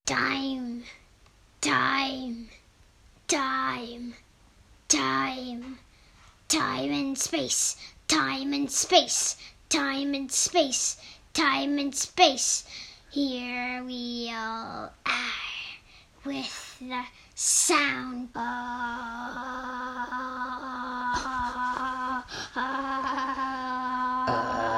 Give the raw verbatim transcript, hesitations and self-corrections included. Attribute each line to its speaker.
Speaker 1: Time, time, time, time, time and space, time and space, time and space, time and space. Here we all are with the sound. Uh, uh, uh,